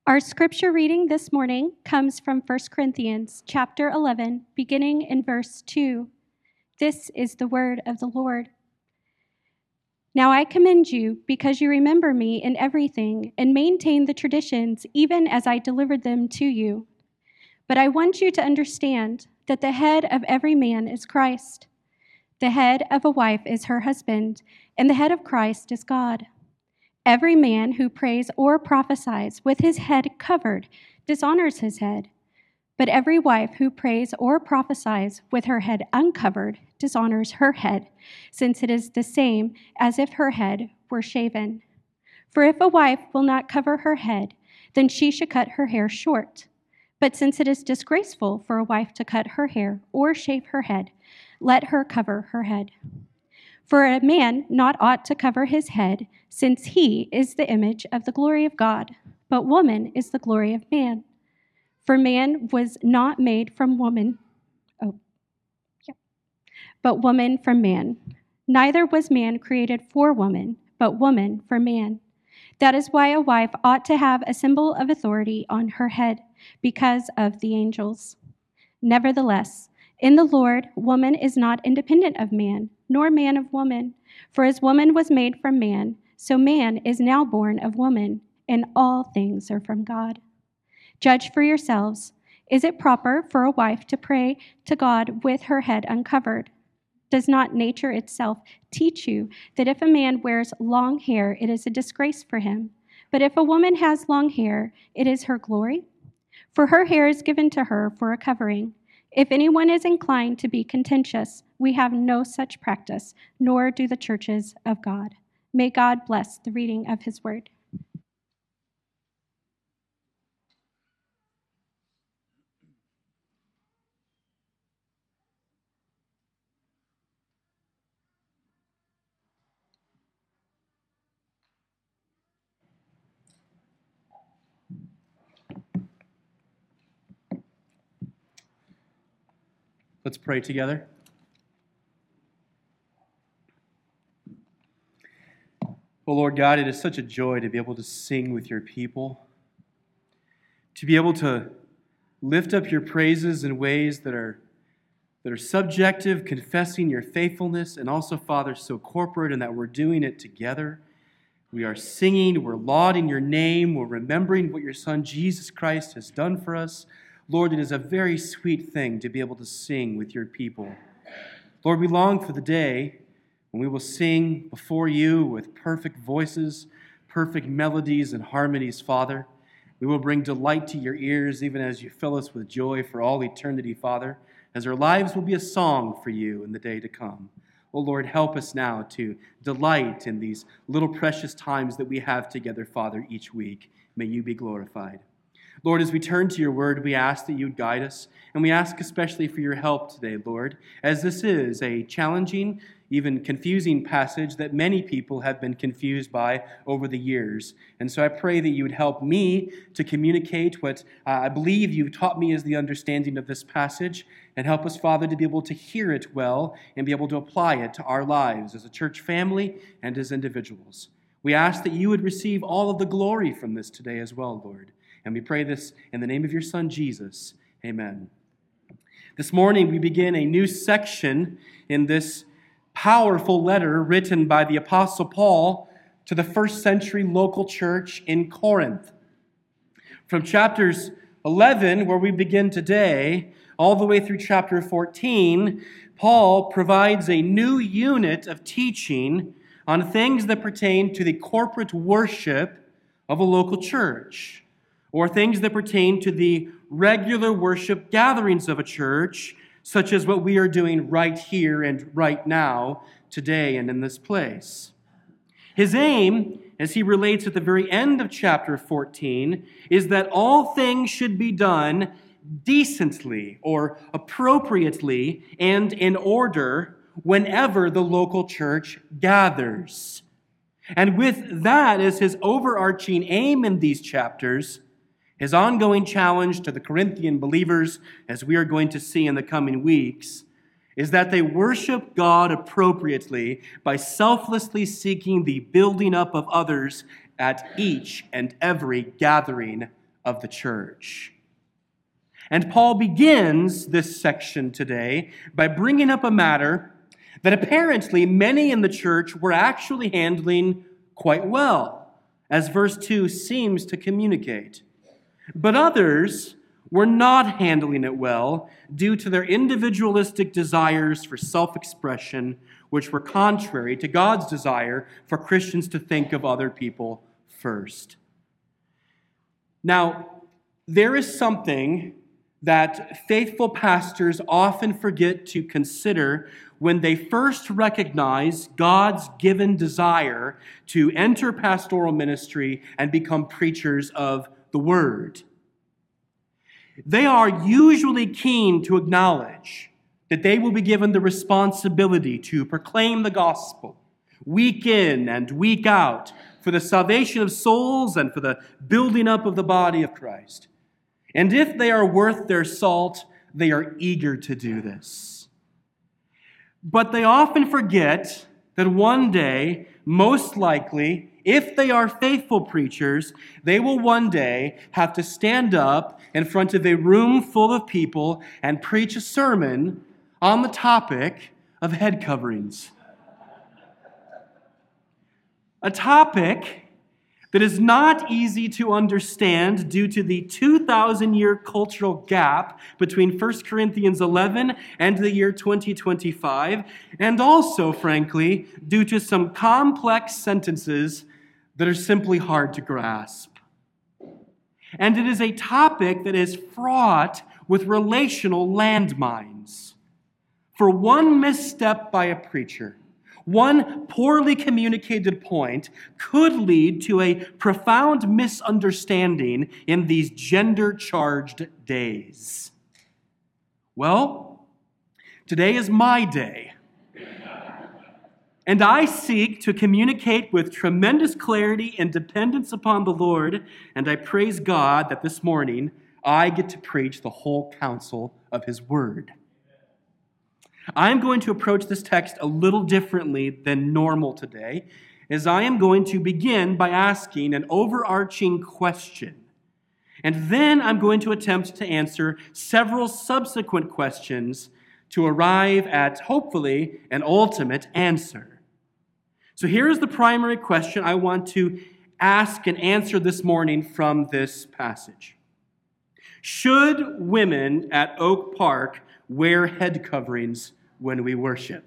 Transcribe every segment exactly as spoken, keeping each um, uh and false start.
Our scripture reading this morning comes from First Corinthians chapter eleven, beginning in verse two. This is the word of the Lord. Now I commend you because you remember me in everything and maintain the traditions even as I delivered them to you. But I want you to understand that the head of every man is Christ. The head of a wife is her husband, and the head of Christ is God. Every man who prays or prophesies with his head covered dishonors his head, but every wife who prays or prophesies with her head uncovered dishonors her head, since it is the same as if her head were shaven. For if a wife will not cover her head, then she should cut her hair short. But since it is disgraceful for a wife to cut her hair or shave her head, let her cover her head. For a man not ought to cover his head, since he is the image of the glory of God, but woman is the glory of man. For man was not made from woman, oh, yeah, but woman from man. Neither was man created for woman, but woman for man. That is why a wife ought to have a symbol of authority on her head, because of the angels. Nevertheless, in the Lord, woman is not independent of man, nor man of woman. For as woman was made from man, so man is now born of woman, and all things are from God. Judge for yourselves. Is it proper for a wife to pray to God with her head uncovered? Does not nature itself teach you that if a man wears long hair, it is a disgrace for him? But if a woman has long hair, it is her glory? For her hair is given to her for a covering. If anyone is inclined to be contentious, we have no such practice, nor do the churches of God. May God bless the reading of his word. Let's pray together. Oh Lord God, it is such a joy to be able to sing with your people, to be able to lift up your praises in ways that are, that are subjective, confessing your faithfulness, and also, Father, so corporate in that we're doing it together. We are singing, we're lauding your name, we're remembering what your Son Jesus Christ has done for us. Lord, it is a very sweet thing to be able to sing with your people. Lord, we long for the day when we will sing before you with perfect voices, perfect melodies and harmonies, Father. We will bring delight to your ears even as you fill us with joy for all eternity, Father, as our lives will be a song for you in the day to come. Oh Lord, help us now to delight in these little precious times that we have together, Father, each week. May you be glorified. Lord, as we turn to your word, we ask that you guide us, and we ask especially for your help today, Lord, as this is a challenging, even confusing passage that many people have been confused by over the years. And so I pray that you would help me to communicate what uh, I believe you've taught me as the understanding of this passage, and help us, Father, to be able to hear it well and be able to apply it to our lives as a church family and as individuals. We ask that you would receive all of the glory from this today as well, Lord. And we pray this in the name of your Son, Jesus. Amen. This morning, we begin a new section in this powerful letter written by the Apostle Paul to the first century local church in Corinth. From chapters eleven, where we begin today, all the way through chapter fourteen, Paul provides a new unit of teaching on things that pertain to the corporate worship of a local church, or things that pertain to the regular worship gatherings of a church, such as what we are doing right here and right now, today and in this place. His aim, as he relates at the very end of chapter fourteen, is that all things should be done decently or appropriately and in order whenever the local church gathers. And with that as his overarching aim in these chapters, his ongoing challenge to the Corinthian believers, as we are going to see in the coming weeks, is that they worship God appropriately by selflessly seeking the building up of others at each and every gathering of the church. And Paul begins this section today by bringing up a matter that apparently many in the church were actually handling quite well, as verse two seems to communicate. But others were not handling it well due to their individualistic desires for self-expression, which were contrary to God's desire for Christians to think of other people first. Now, there is something that faithful pastors often forget to consider when they first recognize God's given desire to enter pastoral ministry and become preachers of the Word. They are usually keen to acknowledge that they will be given the responsibility to proclaim the gospel week in and week out for the salvation of souls and for the building up of the body of Christ. And if they are worth their salt, they are eager to do this. But they often forget that one day, most likely, if they are faithful preachers, they will one day have to stand up in front of a room full of people and preach a sermon on the topic of head coverings. A topic that is not easy to understand due to the two thousand year cultural gap between First Corinthians eleven and the year twenty twenty-five, and also, frankly, due to some complex sentences that are simply hard to grasp. And it is a topic that is fraught with relational landmines. For one misstep by a preacher, one poorly communicated point could lead to a profound misunderstanding in these gender-charged days. Well, today is my day. And I seek to communicate with tremendous clarity and dependence upon the Lord, and I praise God that this morning I get to preach the whole counsel of His Word. I'm going to approach this text a little differently than normal today, as I am going to begin by asking an overarching question. And then I'm going to attempt to answer several subsequent questions to arrive at, hopefully, an ultimate answer. So here is the primary question I want to ask and answer this morning from this passage. Should women at Oak Park wear head coverings when we worship?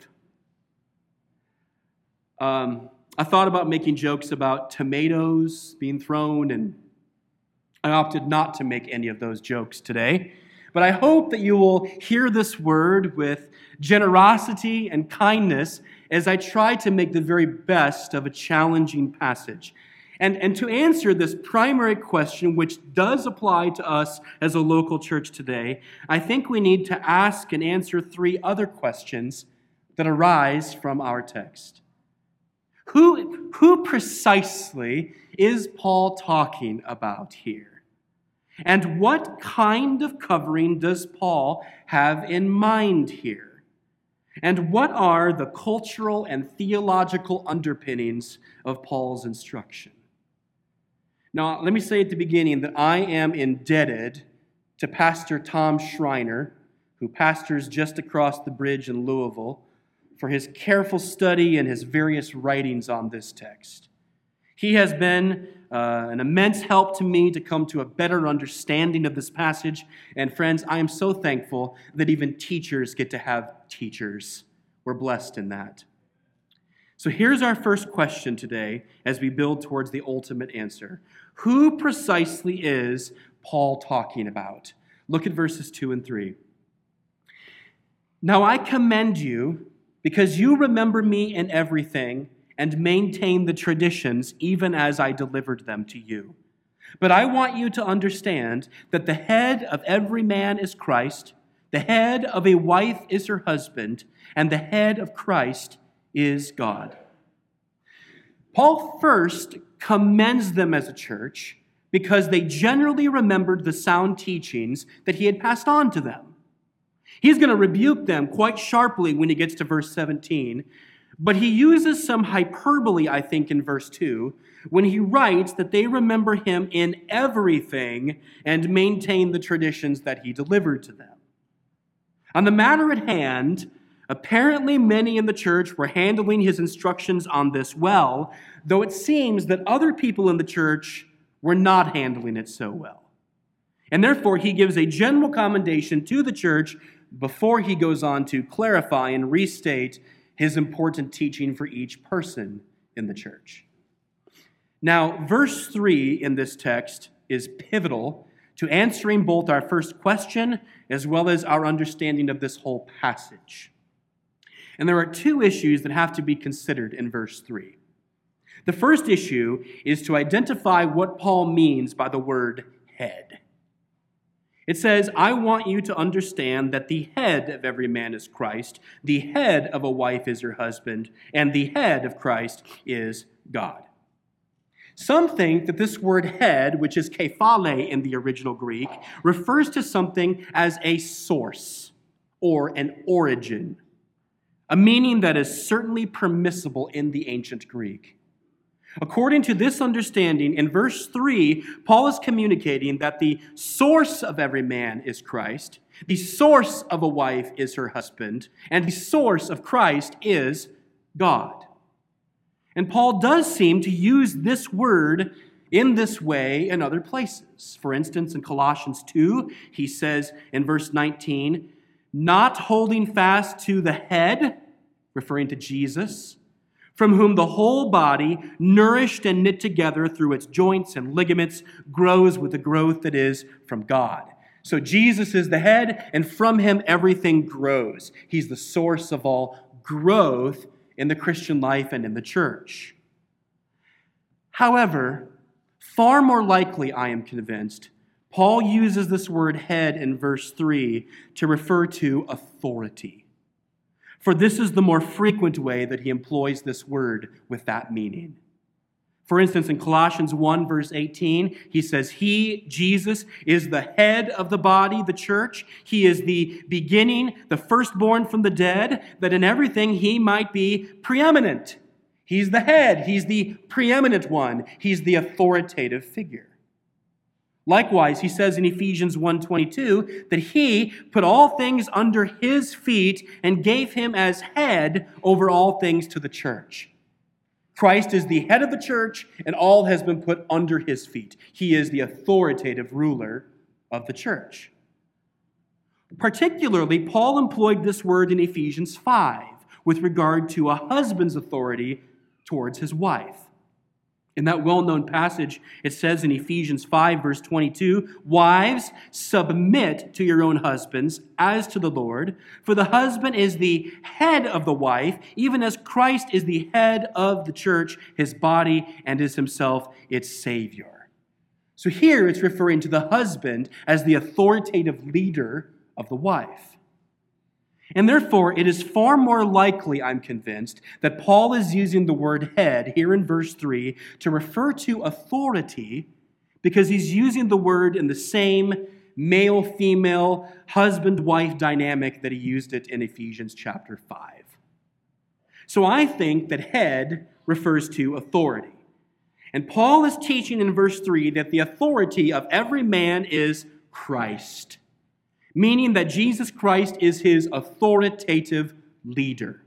Um, I thought about making jokes about tomatoes being thrown, and I opted not to make any of those jokes today. But I hope that you will hear this word with generosity and kindness as I try to make the very best of a challenging passage. And, and to answer this primary question, which does apply to us as a local church today, I think we need to ask and answer three other questions that arise from our text. Who, who precisely is Paul talking about here? And what kind of covering does Paul have in mind here? And what are the cultural and theological underpinnings of Paul's instruction? Now, let me say at the beginning that I am indebted to Pastor Tom Schreiner, who pastors just across the bridge in Louisville, for his careful study and his various writings on this text. He has been uh, an immense help to me to come to a better understanding of this passage. And friends, I am so thankful that even teachers get to have teachers. We're blessed in that. So here's our first question today as we build towards the ultimate answer. Who precisely is Paul talking about? Look at verses two and three. Now I commend you because you remember me in everything and maintain the traditions even as I delivered them to you. But I want you to understand that the head of every man is Christ, the head of a wife is her husband, and the head of Christ is God. Paul first commends them as a church because they generally remembered the sound teachings that he had passed on to them. He's going to rebuke them quite sharply when he gets to verse seventeen, But he uses some hyperbole, I think, in verse two, when he writes that they remember him in everything and maintain the traditions that he delivered to them. On the matter at hand, apparently many in the church were handling his instructions on this well, though it seems that other people in the church were not handling it so well. And therefore, he gives a general commendation to the church before he goes on to clarify and restate his important teaching for each person in the church. Now, verse three in this text is pivotal to answering both our first question as well as our understanding of this whole passage. And there are two issues that have to be considered in verse three. The first issue is to identify what Paul means by the word head. It says, I want you to understand that the head of every man is Christ, the head of a wife is her husband, and the head of Christ is God. Some think that this word head, which is kephale in the original Greek, refers to something as a source or an origin, a meaning that is certainly permissible in the ancient Greek. According to this understanding, in verse three, Paul is communicating that the source of every man is Christ, the source of a wife is her husband, and the source of Christ is God. And Paul does seem to use this word in this way in other places. For instance, in Colossians two, he says in verse nineteen, not holding fast to the head, referring to Jesus, from whom the whole body, nourished and knit together through its joints and ligaments, grows with the growth that is from God. So Jesus is the head, and from him everything grows. He's the source of all growth in the Christian life and in the church. However, far more likely, I am convinced, Paul uses this word head in verse three to refer to authority. For this is the more frequent way that he employs this word with that meaning. For instance, in Colossians one, verse eighteen, he says, He, Jesus, is the head of the body, the church. He is the beginning, the firstborn from the dead, that in everything he might be preeminent. He's the head. He's the preeminent one. He's the authoritative figure. Likewise, he says in Ephesians one twenty-two that he put all things under his feet and gave him as head over all things to the church. Christ is the head of the church, and all has been put under his feet. He is the authoritative ruler of the church. Particularly, Paul employed this word in Ephesians five with regard to a husband's authority towards his wife. In that well-known passage, it says in Ephesians five, verse twenty-two, Wives, submit to your own husbands as to the Lord, for the husband is the head of the wife, even as Christ is the head of the church, his body, and is himself its Savior. So here it's referring to the husband as the authoritative leader of the wife. And therefore, it is far more likely, I'm convinced, that Paul is using the word head here in verse three to refer to authority because he's using the word in the same male-female, husband-wife dynamic that he used it in Ephesians chapter five. So I think that head refers to authority. And Paul is teaching in verse three that the authority of every man is Christ, meaning that Jesus Christ is his authoritative leader.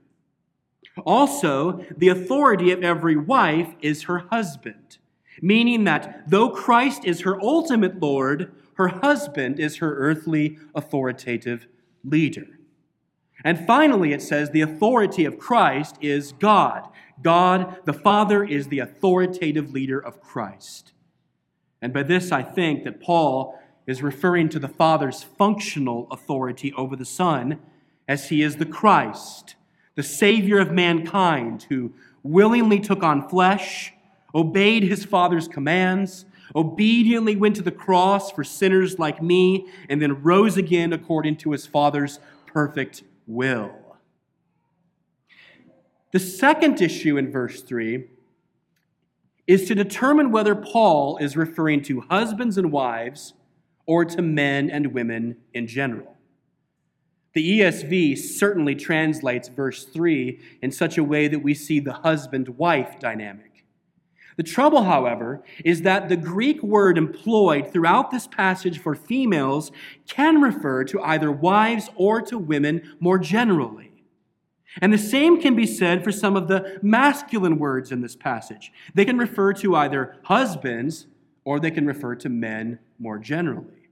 Also, the authority of every wife is her husband, meaning that though Christ is her ultimate Lord, her husband is her earthly authoritative leader. And finally, it says the authority of Christ is God. God, the Father, is the authoritative leader of Christ. And by this, I think that Paul is referring to the Father's functional authority over the Son, as he is the Christ, the Savior of mankind, who willingly took on flesh, obeyed his Father's commands, obediently went to the cross for sinners like me, and then rose again according to his Father's perfect will. The second issue in verse three is to determine whether Paul is referring to husbands and wives or to men and women in general. The E S V certainly translates verse three in such a way that we see the husband-wife dynamic. The trouble, however, is that the Greek word employed throughout this passage for females can refer to either wives or to women more generally. And the same can be said for some of the masculine words in this passage. They can refer to either husbands or they can refer to men more generally.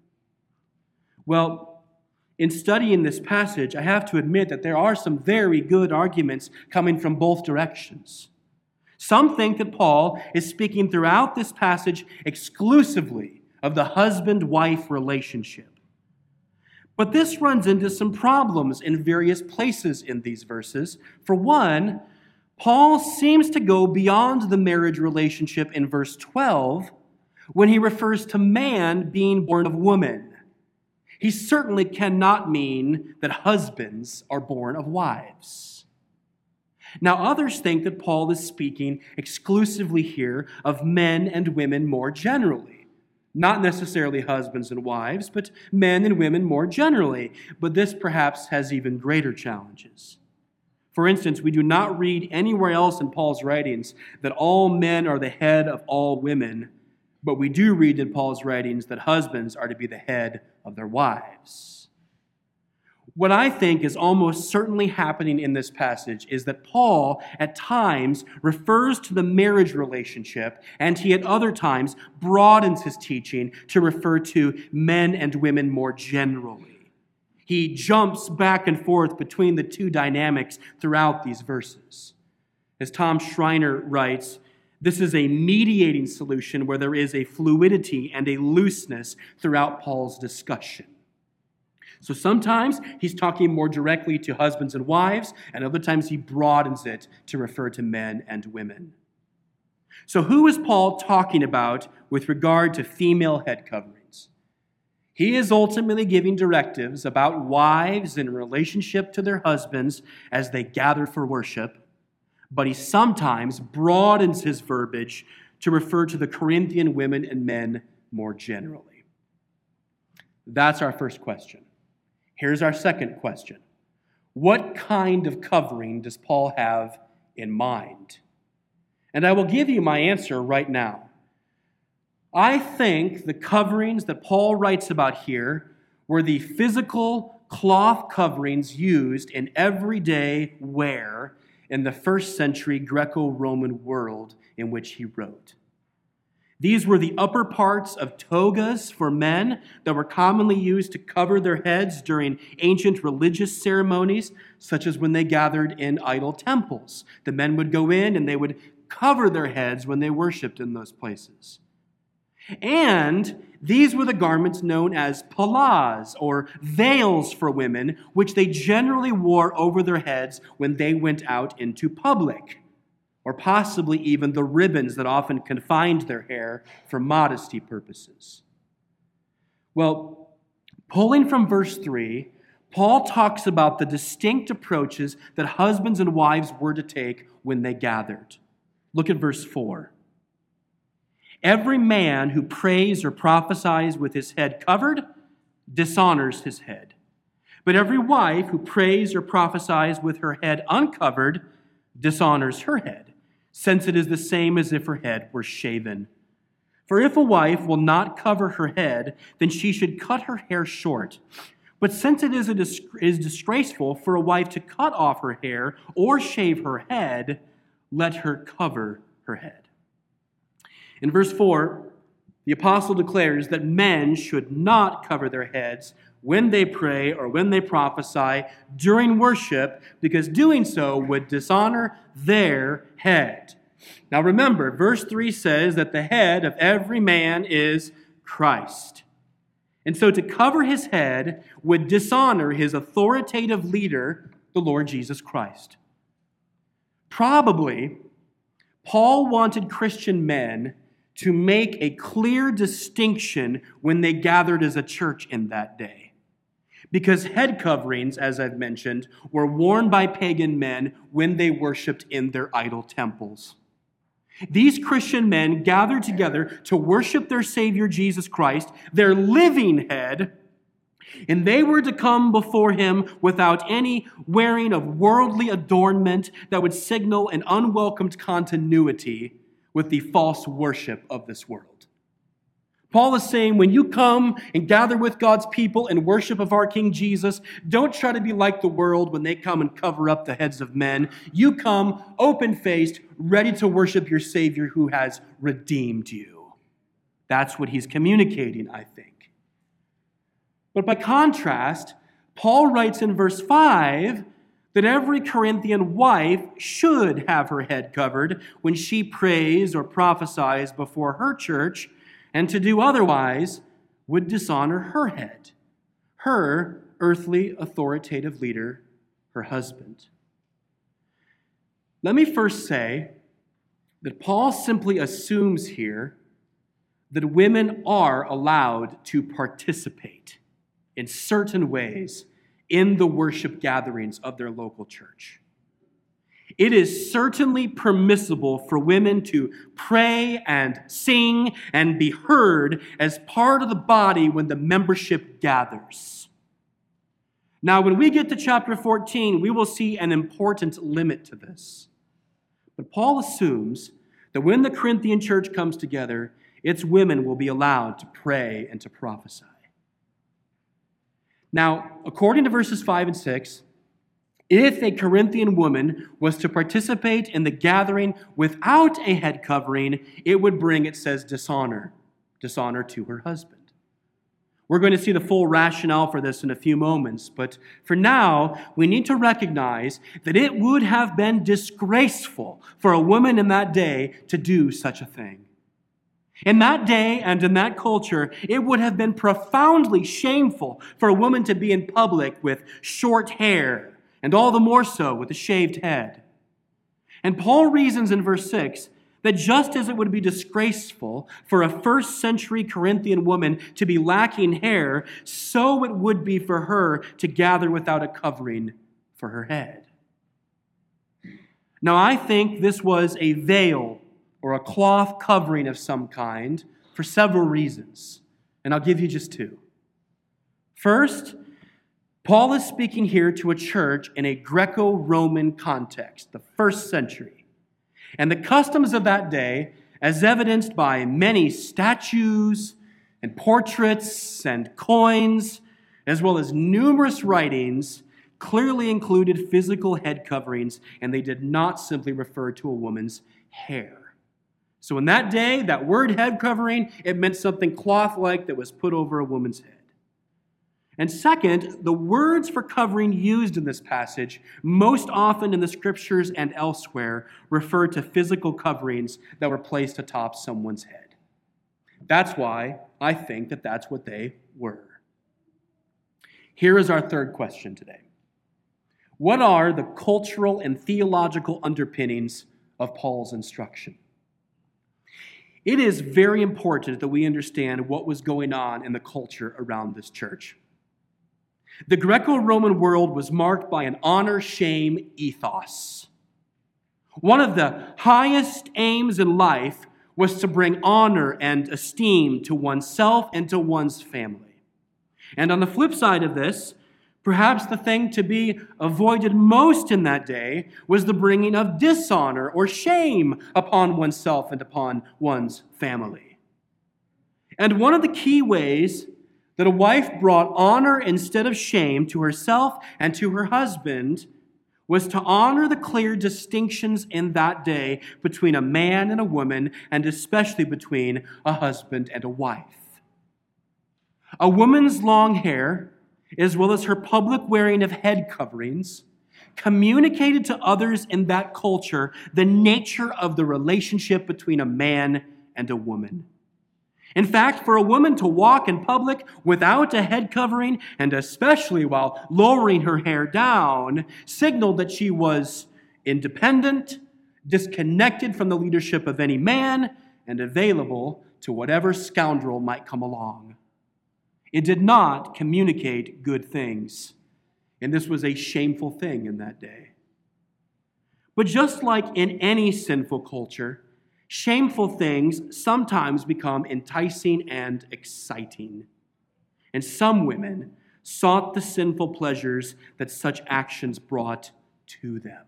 Well, in studying this passage, I have to admit that there are some very good arguments coming from both directions. Some think that Paul is speaking throughout this passage exclusively of the husband-wife relationship. But this runs into some problems in various places in these verses. For one, Paul seems to go beyond the marriage relationship in verse twelve when he refers to man being born of woman. He certainly cannot mean that husbands are born of wives. Now, others think that Paul is speaking exclusively here of men and women more generally. Not necessarily husbands and wives, but men and women more generally. But this perhaps has even greater challenges. For instance, we do not read anywhere else in Paul's writings that all men are the head of all women, but we do read in Paul's writings that husbands are to be the head of their wives. What I think is almost certainly happening in this passage is that Paul at times refers to the marriage relationship, and he at other times broadens his teaching to refer to men and women more generally. He jumps back and forth between the two dynamics throughout these verses. As Tom Schreiner writes, this is a mediating solution where there is a fluidity and a looseness throughout Paul's discussion. So sometimes he's talking more directly to husbands and wives, and other times he broadens it to refer to men and women. So who is Paul talking about with regard to female head coverings? He is ultimately giving directives about wives in relationship to their husbands as they gather for worship, but he sometimes broadens his verbiage to refer to the Corinthian women and men more generally. That's our first question. Here's our second question. What kind of covering does Paul have in mind? And I will give you my answer right now. I think the coverings that Paul writes about here were the physical cloth coverings used in everyday wear in the first century Greco-Roman world in which he wrote. These were the upper parts of togas for men that were commonly used to cover their heads during ancient religious ceremonies, such as when they gathered in idol temples. The men would go in and they would cover their heads when they worshiped in those places. And these were the garments known as pallas, or veils for women, which they generally wore over their heads when they went out into public, or possibly even the ribbons that often confined their hair for modesty purposes. Well, pulling from verse three, Paul talks about the distinct approaches that husbands and wives were to take when they gathered. Look at verse four. Every man who prays or prophesies with his head covered dishonors his head. But every wife who prays or prophesies with her head uncovered dishonors her head, since it is the same as if her head were shaven. For if a wife will not cover her head, then she should cut her hair short. But since it is, a dis- is disgraceful for a wife to cut off her hair or shave her head, let her cover her head. In verse four, the apostle declares that men should not cover their heads when they pray or when they prophesy during worship, because doing so would dishonor their head. Now remember, verse three says that the head of every man is Christ. And so to cover his head would dishonor his authoritative leader, the Lord Jesus Christ. Probably, Paul wanted Christian men to make a clear distinction when they gathered as a church in that day. Because head coverings, as I've mentioned, were worn by pagan men when they worshiped in their idol temples. These Christian men gathered together to worship their Savior Jesus Christ, their living head, And they were to come before him without any wearing of worldly adornment that would signal an unwelcomed continuity with the false worship of this world. Paul is saying, when you come and gather with God's people in worship of our King Jesus, don't try to be like the world when they come and cover up the heads of men. You come open-faced, ready to worship your Savior who has redeemed you. That's what he's communicating, I think. But by contrast, Paul writes in verse five that every Corinthian wife should have her head covered when she prays or prophesies before her church, and to do otherwise would dishonor her head, her earthly authoritative leader, her husband. Let me first say that Paul simply assumes here that women are allowed to participate in certain ways in the worship gatherings of their local church. It is certainly permissible for women to pray and sing and be heard as part of the body when the membership gathers. Now, when we get to chapter fourteen, we will see an important limit to this. But Paul assumes that when the Corinthian church comes together, its women will be allowed to pray and to prophesy. Now, according to verses five and six, if a Corinthian woman was to participate in the gathering without a head covering, it would bring, it says, dishonor, dishonor to her husband. We're going to see the full rationale for this in a few moments, but for now, we need to recognize that it would have been disgraceful for a woman in that day to do such a thing. In that day and in that culture, it would have been profoundly shameful for a woman to be in public with short hair, and all the more so with a shaved head. And Paul reasons in verse six that just as it would be disgraceful for a first century Corinthian woman to be lacking hair, so it would be for her to gather without a covering for her head. Now, I think this was a veil or a cloth covering of some kind for several reasons, and I'll give you just two. First, Paul is speaking here to a church in a Greco-Roman context, the first century. And the customs of that day, as evidenced by many statues and portraits and coins, as well as numerous writings, clearly included physical head coverings, and they did not simply refer to a woman's hair. So in that day, that word head covering, it meant something cloth-like that was put over a woman's head. And second, the words for covering used in this passage, most often in the scriptures and elsewhere, refer to physical coverings that were placed atop someone's head. That's why I think that that's what they were. Here is our third question today. What are the cultural and theological underpinnings of Paul's instruction? It is very important that we understand what was going on in the culture around this church. The Greco-Roman world was marked by an honor-shame ethos. One of the highest aims in life was to bring honor and esteem to oneself and to one's family. And on the flip side of this, perhaps the thing to be avoided most in that day was the bringing of dishonor or shame upon oneself and upon one's family. And one of the key ways that a wife brought honor instead of shame to herself and to her husband was to honor the clear distinctions in that day between a man and a woman, and especially between a husband and a wife. A woman's long hair, as well as her public wearing of head coverings, communicated to others in that culture the nature of the relationship between a man and a woman. In fact, for a woman to walk in public without a head covering, and especially while lowering her hair down, signaled that she was independent, disconnected from the leadership of any man, and available to whatever scoundrel might come along. It did not communicate good things, and this was a shameful thing in that day. But just like in any sinful culture, shameful things sometimes become enticing and exciting. And some women sought the sinful pleasures that such actions brought to them.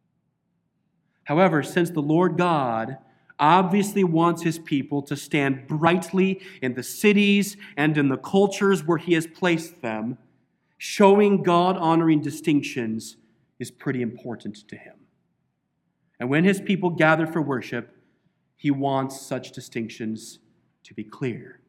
However, since the Lord God obviously wants his people to stand brightly in the cities and in the cultures where he has placed them, showing God-honoring distinctions is pretty important to him. And when his people gather for worship, he wants such distinctions to be clear.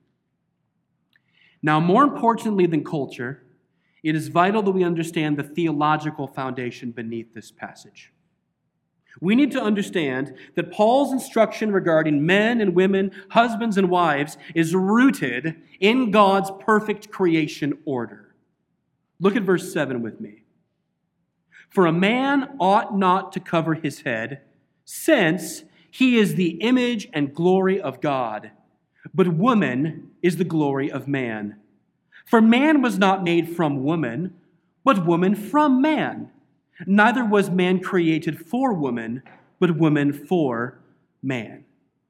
Now, more importantly than culture, it is vital that we understand the theological foundation beneath this passage. We need to understand that Paul's instruction regarding men and women, husbands and wives, is rooted in God's perfect creation order. Look at verse seven with me. For a man ought not to cover his head, since he is the image and glory of God, but woman is the glory of man. For man was not made from woman, but woman from man. Neither was man created for woman, but woman for man.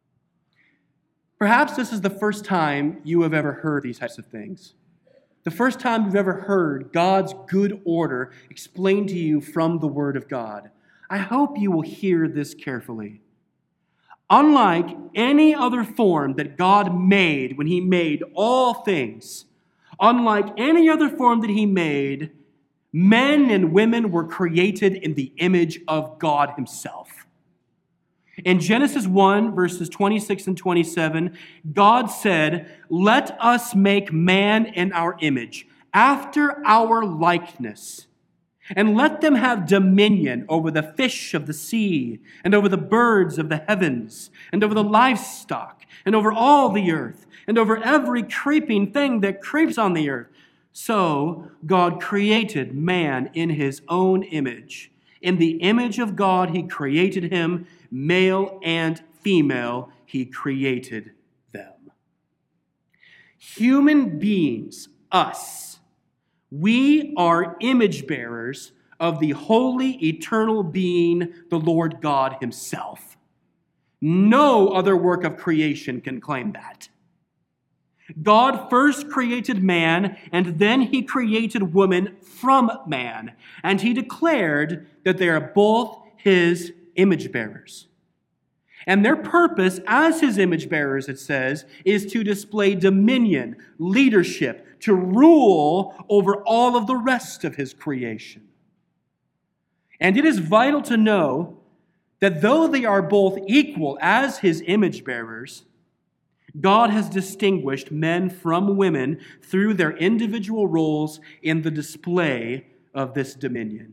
Perhaps this is the first time you have ever heard these types of things. The first time you've ever heard God's good order explained to you from the Word of God. I hope you will hear this carefully. Unlike any other form that God made when he made all things, unlike any other form that he made, men and women were created in the image of God himself. In Genesis one, verses twenty-six and twenty-seven, God said, "Let us make man in our image, after our likeness, and let them have dominion over the fish of the sea, and over the birds of the heavens, and over the livestock, and over all the earth, and over every creeping thing that creeps on the earth." So God created man in his own image. In the image of God he created him, male and female he created them. Human beings, us, we are image bearers of the holy, eternal being, the Lord God himself. No other work of creation can claim that. God first created man, and then he created woman from man, and he declared that they are both his image bearers. And their purpose as his image bearers, it says, is to display dominion, leadership, to rule over all of the rest of his creation. And it is vital to know that though they are both equal as his image bearers, God has distinguished men from women through their individual roles in the display of this dominion.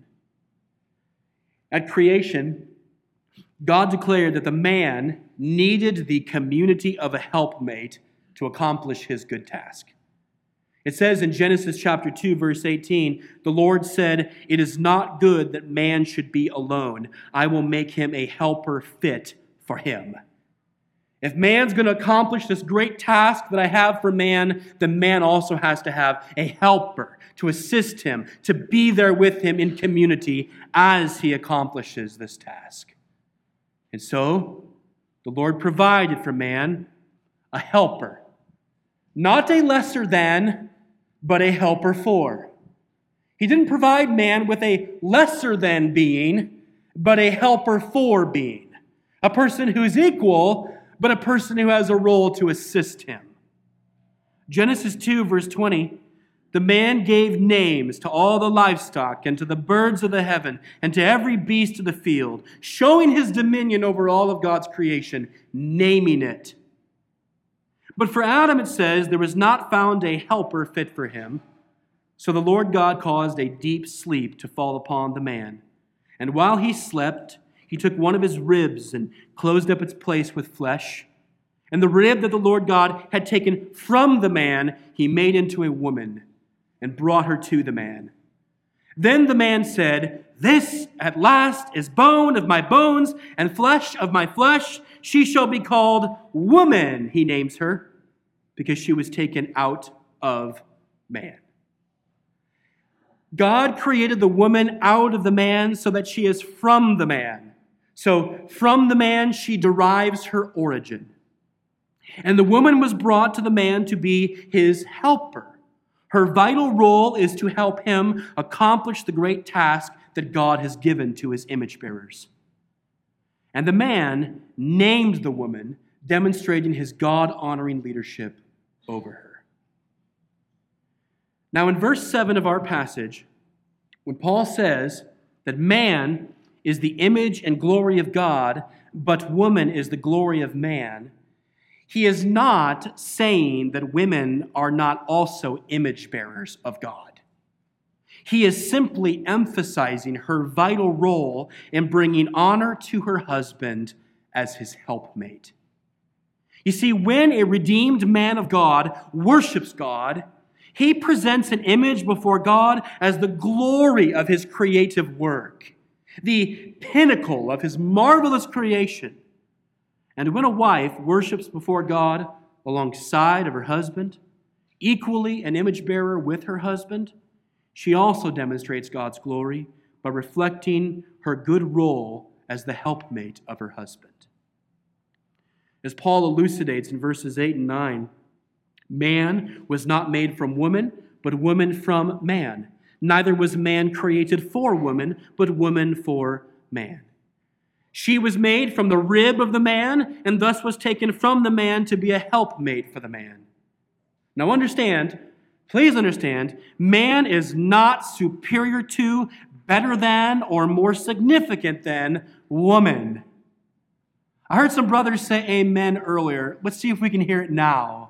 At creation, God declared that the man needed the community of a helpmate to accomplish his good task. It says in Genesis chapter two, verse eighteen, the Lord said, "It is not good that man should be alone. I will make him a helper fit for him." If man's going to accomplish this great task that I have for man, then man also has to have a helper to assist him, to be there with him in community as he accomplishes this task. And so, the Lord provided for man a helper. Not a lesser than, but a helper for. He didn't provide man with a lesser than being, but a helper for being. A person who is equal, but a person who has a role to assist him. Genesis two, verse twenty, the man gave names to all the livestock and to the birds of the heaven and to every beast of the field, showing his dominion over all of God's creation, naming it. But for Adam, it says, there was not found a helper fit for him. So the Lord God caused a deep sleep to fall upon the man. And while he slept, he took one of his ribs and closed up its place with flesh. And the rib that the Lord God had taken from the man, he made into a woman and brought her to the man. Then the man said, "This at last is bone of my bones and flesh of my flesh. She shall be called woman," he names her, because she was taken out of man. God created the woman out of the man so that she is from the man. So from the man, she derives her origin. And the woman was brought to the man to be his helper, Her vital role is to help him accomplish the great task that God has given to his image bearers. And the man named the woman, demonstrating his God-honoring leadership over her. Now in verse seven of our passage, when Paul says that man is the image and glory of God, but woman is the glory of man, he is not saying that women are not also image bearers of God. He is simply emphasizing her vital role in bringing honor to her husband as his helpmate. You see, when a redeemed man of God worships God, he presents an image before God as the glory of his creative work, the pinnacle of his marvelous creation. And when a wife worships before God alongside of her husband, equally an image bearer with her husband, she also demonstrates God's glory by reflecting her good role as the helpmate of her husband. As Paul elucidates in verses eight and nine, man was not made from woman, but woman from man. Neither was man created for woman, but woman for man. She was made from the rib of the man, and thus was taken from the man to be a helpmate for the man. Now understand, please understand, man is not superior to, better than, or more significant than woman. I heard some brothers say amen earlier. Let's see if we can hear it now.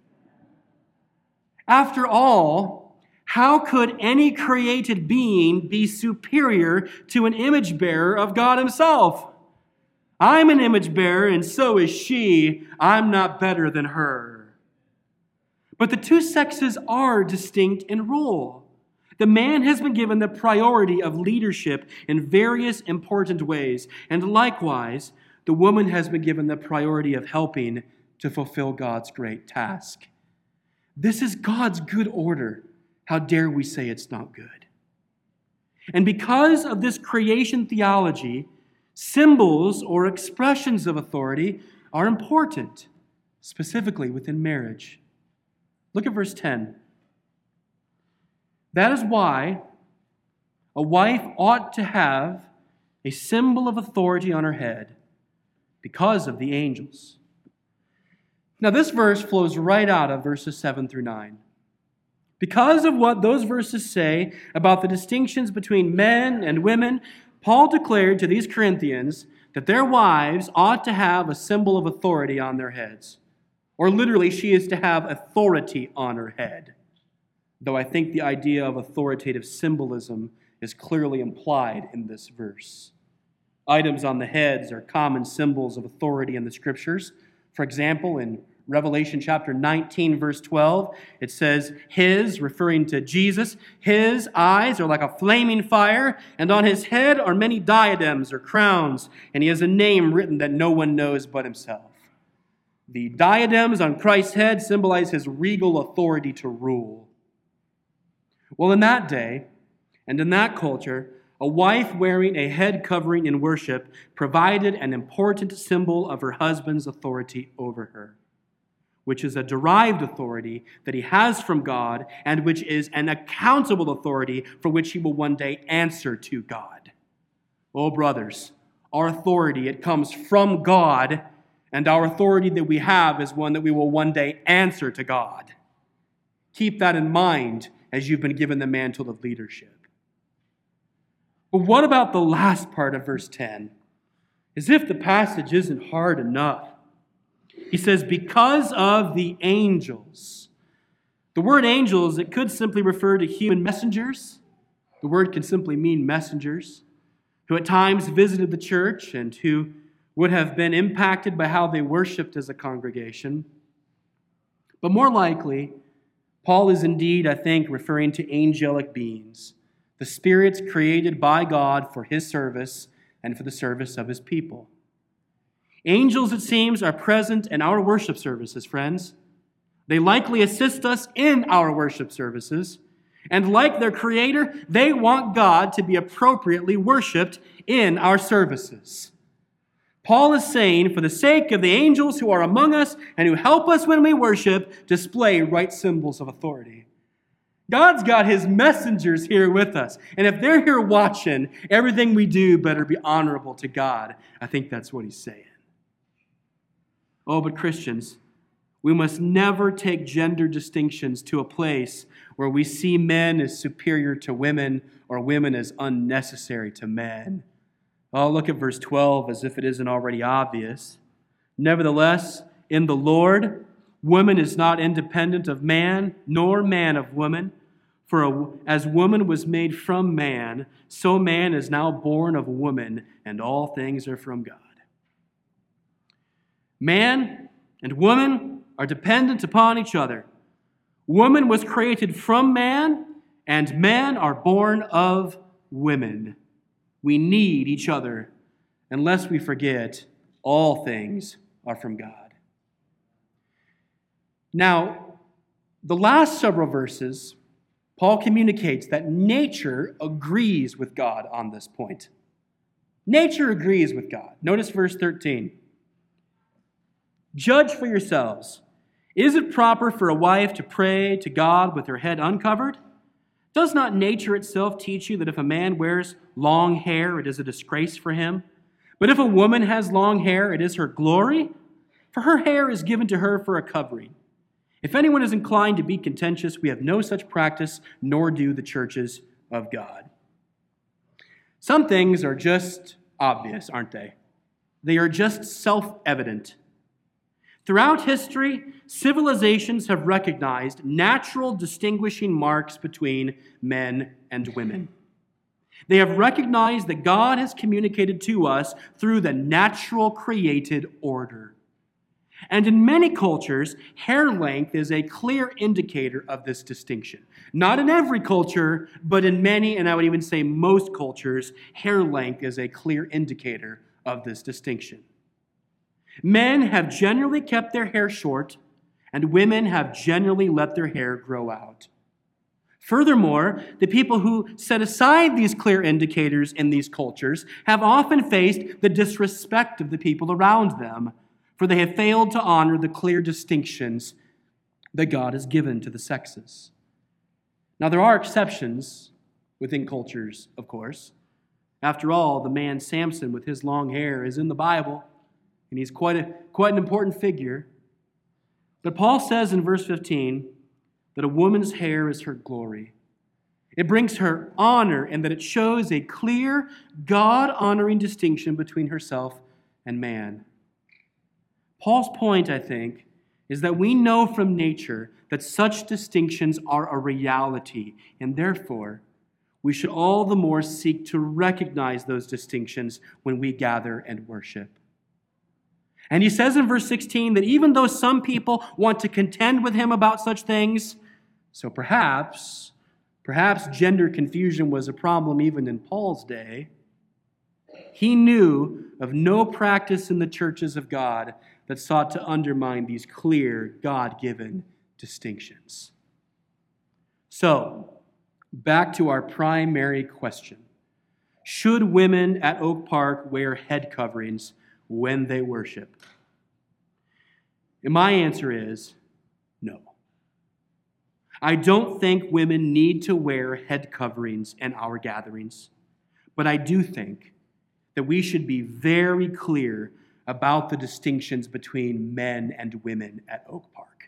After all, how could any created being be superior to an image bearer of God himself? I'm an image bearer, and so is she. I'm not better than her. But the two sexes are distinct in role. The man has been given the priority of leadership in various important ways, and likewise, the woman has been given the priority of helping to fulfill God's great task. This is God's good order. How dare we say it's not good? And because of this creation theology, symbols or expressions of authority are important, specifically within marriage. Look at verse ten. That is why a wife ought to have a symbol of authority on her head because of the angels. Now this verse flows right out of verses seven through nine. Because of what those verses say about the distinctions between men and women, Paul declared to these Corinthians that their wives ought to have a symbol of authority on their heads. Or literally, she is to have authority on her head. Though I think the idea of authoritative symbolism is clearly implied in this verse. Items on the heads are common symbols of authority in the Scriptures. For example, in Revelation chapter nineteen, verse twelve, it says, his, referring to Jesus, his eyes are like a flaming fire, and on his head are many diadems or crowns, and he has a name written that no one knows but himself. The diadems on Christ's head symbolize his regal authority to rule. Well, in that day, and in that culture, a wife wearing a head covering in worship provided an important symbol of her husband's authority over her, which is a derived authority that he has from God and which is an accountable authority for which he will one day answer to God. Oh, brothers, our authority, it comes from God, and our authority that we have is one that we will one day answer to God. Keep that in mind as you've been given the mantle of leadership. But what about the last part of verse ten? As if the passage isn't hard enough. He says, because of the angels. The word angels, it could simply refer to human messengers. The word can simply mean messengers who at times visited the church and who would have been impacted by how they worshiped as a congregation. But more likely, Paul is indeed, I think, referring to angelic beings, the spirits created by God for his service and for the service of his people. Angels, it seems, are present in our worship services, friends. They likely assist us in our worship services. And like their Creator, they want God to be appropriately worshiped in our services. Paul is saying, for the sake of the angels who are among us and who help us when we worship, display right symbols of authority. God's got his messengers here with us. And if they're here watching, everything we do better be honorable to God. I think that's what he's saying. Oh, but Christians, we must never take gender distinctions to a place where we see men as superior to women or women as unnecessary to men. Oh, look at verse twelve as if it isn't already obvious. Nevertheless, in the Lord, woman is not independent of man, nor man of woman. For a, as woman was made from man, so man is now born of woman, and all things are from God. Man and woman are dependent upon each other. Woman was created from man, and men are born of women. We need each other, and lest we forget, all things are from God. Now, the last several verses, Paul communicates that nature agrees with God on this point. Nature agrees with God. Notice verse thirteen. Judge for yourselves. Is it proper for a wife to pray to God with her head uncovered? Does not nature itself teach you that if a man wears long hair, it is a disgrace for him? But if a woman has long hair, it is her glory, for her hair is given to her for a covering. If anyone is inclined to be contentious, we have no such practice, nor do the churches of God. Some things are just obvious, aren't they? They are just self-evident. Throughout history, civilizations have recognized natural distinguishing marks between men and women. They have recognized that God has communicated to us through the natural created order. And in many cultures, hair length is a clear indicator of this distinction. Not in every culture, but in many, and I would even say most cultures, hair length is a clear indicator of this distinction. Men have generally kept their hair short, and women have generally let their hair grow out. Furthermore, the people who set aside these clear indicators in these cultures have often faced the disrespect of the people around them, for they have failed to honor the clear distinctions that God has given to the sexes. Now, there are exceptions within cultures, of course. After all, the man Samson with his long hair is in the Bible, and he's quite a quite an important figure. But Paul says in verse fifteen that a woman's hair is her glory. It brings her honor, and that it shows a clear, God-honoring distinction between herself and man. Paul's point, I think, is that we know from nature that such distinctions are a reality, and therefore, we should all the more seek to recognize those distinctions when we gather and worship. And he says in verse sixteen that even though some people want to contend with him about such things, so perhaps, perhaps gender confusion was a problem even in Paul's day, he knew of no practice in the churches of God that sought to undermine these clear, God-given distinctions. So, back to our primary question. Should women at Oak Park wear head coverings when they worship? And my answer is no. I don't think women need to wear head coverings in our gatherings, but I do think that we should be very clear about the distinctions between men and women at Oak Park.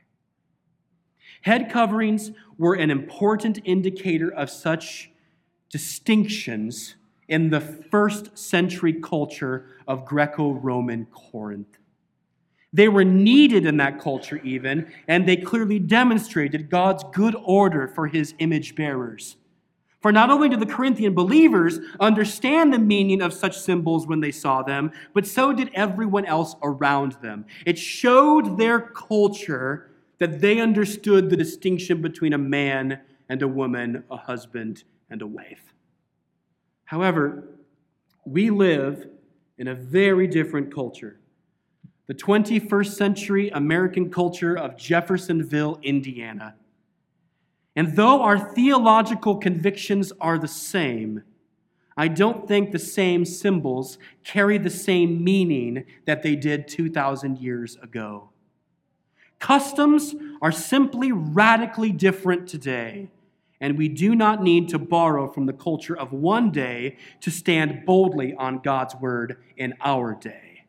Head coverings were an important indicator of such distinctions in the first century culture of Greco-Roman Corinth. They were needed in that culture even, and they clearly demonstrated God's good order for his image bearers. For not only did the Corinthian believers understand the meaning of such symbols when they saw them, but so did everyone else around them. It showed their culture that they understood the distinction between a man and a woman, a husband and a wife. However, we live in a very different culture. The twenty-first century American culture of Jeffersonville, Indiana. And though our theological convictions are the same, I don't think the same symbols carry the same meaning that they did two thousand years ago. Customs are simply radically different today, and we do not need to borrow from the culture of one day to stand boldly on God's word in our day.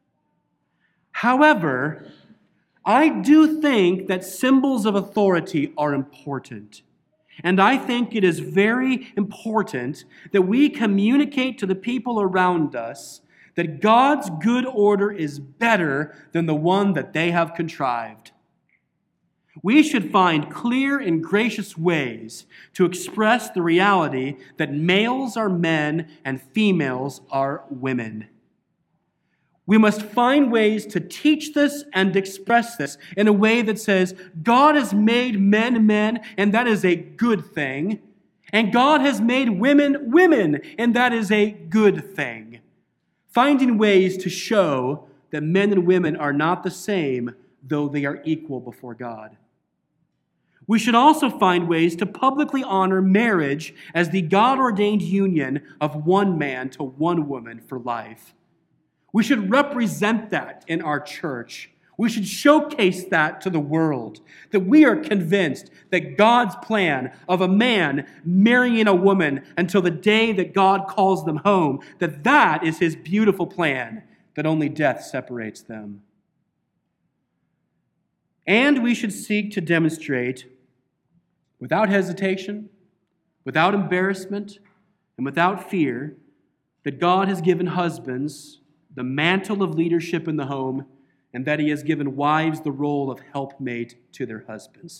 However, I do think that symbols of authority are important. And I think it is very important that we communicate to the people around us that God's good order is better than the one that they have contrived. We should find clear and gracious ways to express the reality that males are men and females are women. We must find ways to teach this and express this in a way that says, God has made men men, and that is a good thing. And God has made women women, and that is a good thing. Finding ways to show that men and women are not the same, though they are equal before God. We should also find ways to publicly honor marriage as the God-ordained union of one man to one woman for life. We should represent that in our church. We should showcase that to the world, that we are convinced that God's plan of a man marrying a woman until the day that God calls them home, that that is his beautiful plan, that only death separates them. And we should seek to demonstrate, without hesitation, without embarrassment, and without fear, that God has given husbands the mantle of leadership in the home, and that he has given wives the role of helpmate to their husbands.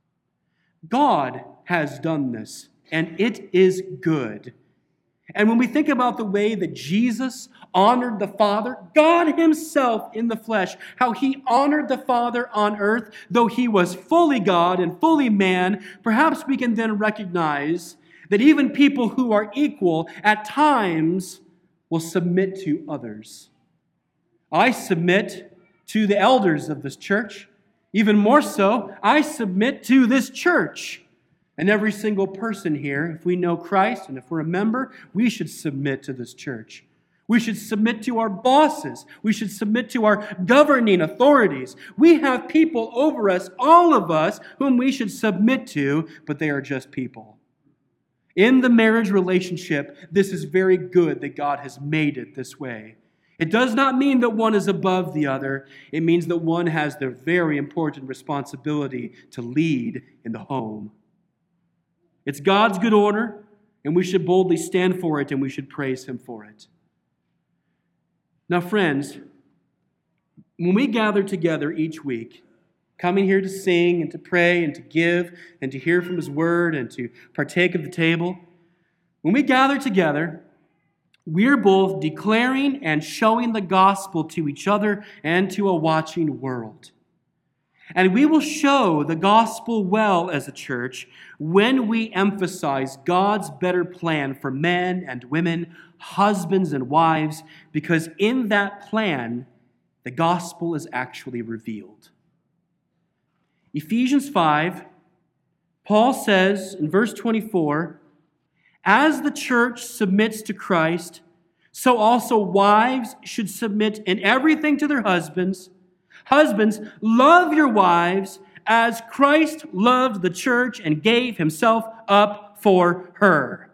God has done this, and it is good. And when we think about the way that Jesus honored the Father, God himself in the flesh, how he honored the Father on earth, though he was fully God and fully man, perhaps we can then recognize that even people who are equal at times will submit to others. I submit to the elders of this church. Even more so, I submit to this church. And every single person here, if we know Christ and if we're a member, we should submit to this church. We should submit to our bosses. We should submit to our governing authorities. We have people over us, all of us, whom we should submit to, but they are just people. In the marriage relationship, this is very good that God has made it this way. It does not mean that one is above the other. It means that one has the very important responsibility to lead in the home. It's God's good order, and we should boldly stand for it, and we should praise him for it. Now, friends, when we gather together each week, coming here to sing and to pray and to give and to hear from his word and to partake of the table, when we gather together, we are both declaring and showing the gospel to each other and to a watching world. And we will show the gospel well as a church when we emphasize God's better plan for men and women, husbands and wives, because in that plan, the gospel is actually revealed. Ephesians five, Paul says in verse twenty-four, as the church submits to Christ, so also wives should submit in everything to their husbands. Husbands, love your wives as Christ loved the church and gave himself up for her.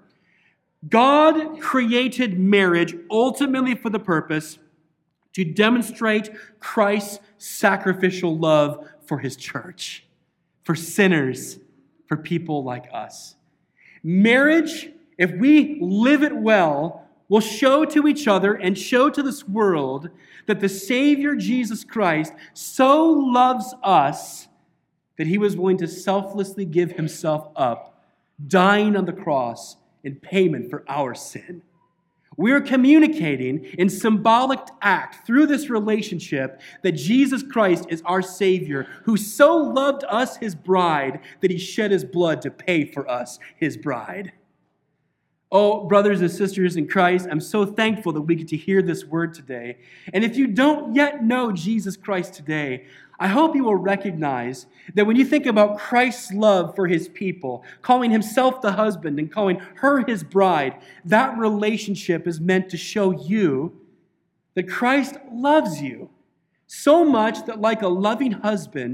God created marriage ultimately for the purpose to demonstrate Christ's sacrificial love for his church, for sinners, for people like us. Marriage, if we live it well, will show to each other and show to this world that the Savior Jesus Christ so loves us that he was willing to selflessly give himself up, dying on the cross in payment for our sin. We are communicating in symbolic act through this relationship that Jesus Christ is our Savior, who so loved us, his bride, that he shed his blood to pay for us, his bride. Oh, brothers and sisters in Christ, I'm so thankful that we get to hear this word today. And if you don't yet know Jesus Christ today, I hope you will recognize that when you think about Christ's love for his people, calling himself the husband and calling her his bride, that relationship is meant to show you that Christ loves you so much that like a loving husband,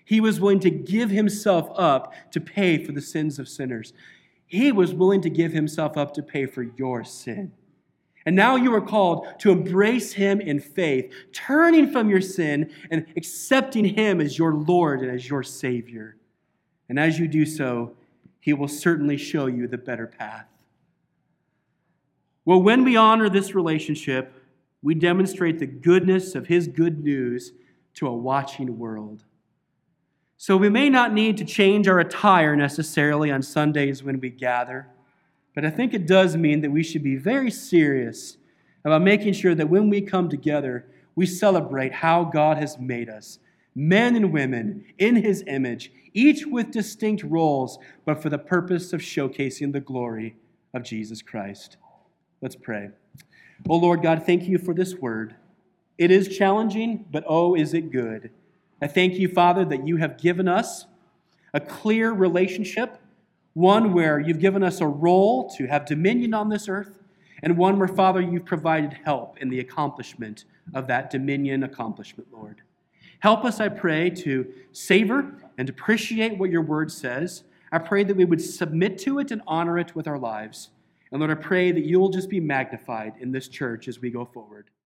He was willing to give himself up to pay for the sins of sinners. He was willing to give himself up to pay for your sin. And now you are called to embrace him in faith, turning from your sin and accepting him as your Lord and as your Savior. And as you do so, he will certainly show you the better path. Well, when we honor this relationship, we demonstrate the goodness of his good news to a watching world. So we may not need to change our attire necessarily on Sundays when we gather, but I think it does mean that we should be very serious about making sure that when we come together, we celebrate how God has made us, men and women in his image, each with distinct roles, but for the purpose of showcasing the glory of Jesus Christ. Let's pray. Oh Lord God, thank you for this word. It is challenging, but oh, is it good. I thank you, Father, that you have given us a clear relationship, one where you've given us a role to have dominion on this earth, and one where, Father, you've provided help in the accomplishment of that dominion accomplishment, Lord. Help us, I pray, to savor and appreciate what your word says. I pray that we would submit to it and honor it with our lives. And Lord, I pray that you will just be magnified in this church as we go forward.